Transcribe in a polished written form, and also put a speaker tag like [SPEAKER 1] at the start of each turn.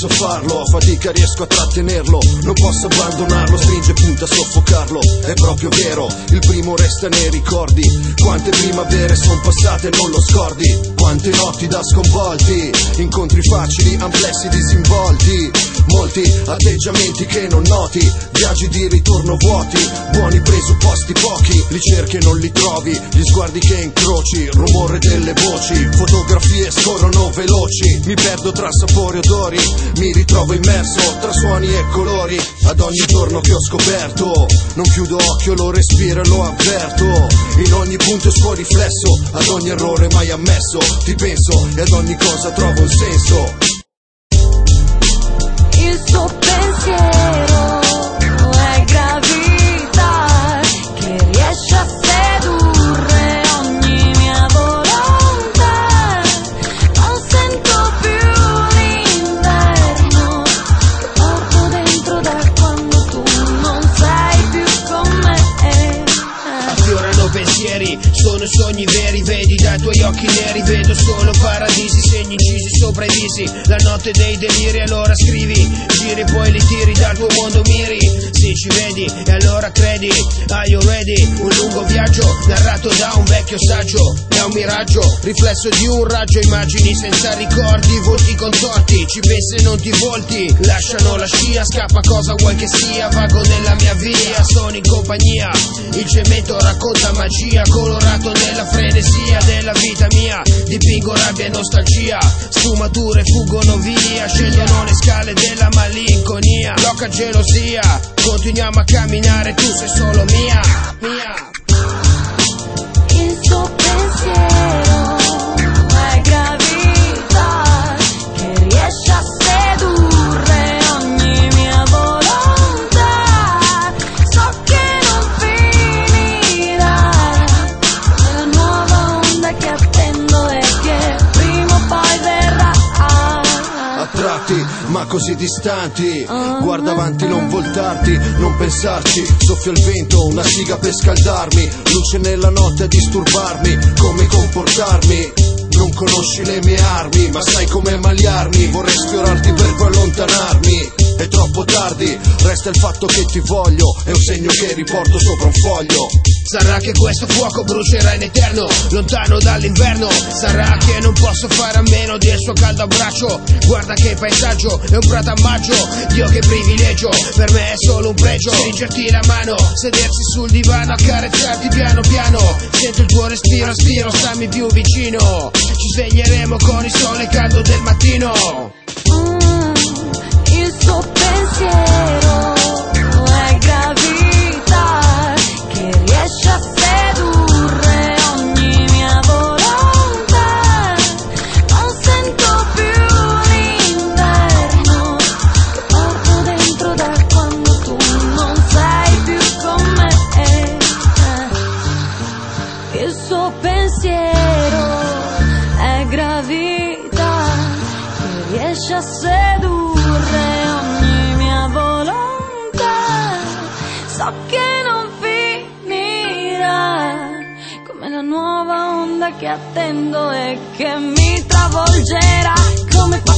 [SPEAKER 1] posso farlo, a fatica riesco a trattenerlo, non posso abbandonarlo, stringe punta a soffocarlo. È proprio vero, il primo resta nei ricordi, quante primavere son passate non lo scordi, quante notti da sconvolti, incontri facili, amplessi, disinvolti, molti atteggiamenti che non noti, viaggi di ritorno vuoti, buoni presupposti pochi, li cerchi e non li trovi, gli sguardi che incroci, rumore delle voci, fotografie scorrono veloci, mi perdo tra sapori e odori, mi ritrovo immerso tra suoni e colori, ad ogni giorno che ho scoperto, non chiudo occhio, lo respiro e lo avverto, in ogni punto il suo riflesso, ad ogni errore mai ammesso, ti penso e ad ogni cosa trovo un senso.
[SPEAKER 2] Il suo pensiero è gravità che riesce a sedurre ogni mia volontà. Non sento più l'inverno, porto dentro da quando tu non sei più con me.
[SPEAKER 3] Affiorano pensieri, sono sogni veri, vedi dai tuoi occhi neri, vedo solo paradisi, segni incisi sopra i visi, la notte dei deliri, allora scrivi, giri poi li tiri dal tuo mondo miri, sì ci vedi e allora credi, are you ready? Un lungo viaggio narrato da un vecchio saggio, è un miraggio, riflesso di un raggio, immagini senza ricordi, volti contorti, ci pensi e non ti volti, lasciano la scia, scappa cosa vuoi che sia, vago nella mia via, sono in compagnia, il cemento racconta magia, colorato nella frenesia della vita mia, dipingo rabbia e nostalgia, sfumature fuggono via, scendono le scale della malinconia, loca gelosia, continuiamo a camminare, tu sei solo mia, mia.
[SPEAKER 2] Il suo pensiero è gravità che riesce a sedurre ogni mia volontà. So che non finirà, la nuova onda che attendo e che prima o poi verrà.
[SPEAKER 1] A tratti, ma così distanti, guarda avanti, non voltarti, non pensarci, soffia il vento, una siga per scaldarmi, luce nella notte a disturbarmi, come comportarmi, non conosci le mie armi, ma sai come maliarmi, vorrei sfiorarti per poi allontanarmi, è troppo tardi, resta il fatto che ti voglio, è un segno che riporto sopra un foglio.
[SPEAKER 3] Sarà che questo fuoco brucerà in eterno, lontano dall'inverno, sarà che non posso fare a meno del suo caldo abbraccio, guarda che paesaggio, è un prato a maggio, Dio che privilegio, per me è solo un pregio, stringerti la mano, sedersi sul divano, accarezzarti piano piano, sento il tuo respiro, aspiro, stammi più vicino, ci sveglieremo con il sole caldo del mattino.
[SPEAKER 2] Il suo pensiero è gravità che riesce a sedurre ogni mia volontà. Non sento più l'inverno, porto dentro da quando tu non sei più con me. Il suo pensiero è gravità che riesce a sedurre ogni mia volontà. So che non finirà, come la nuova onda che attendo e che mi travolgerà. Come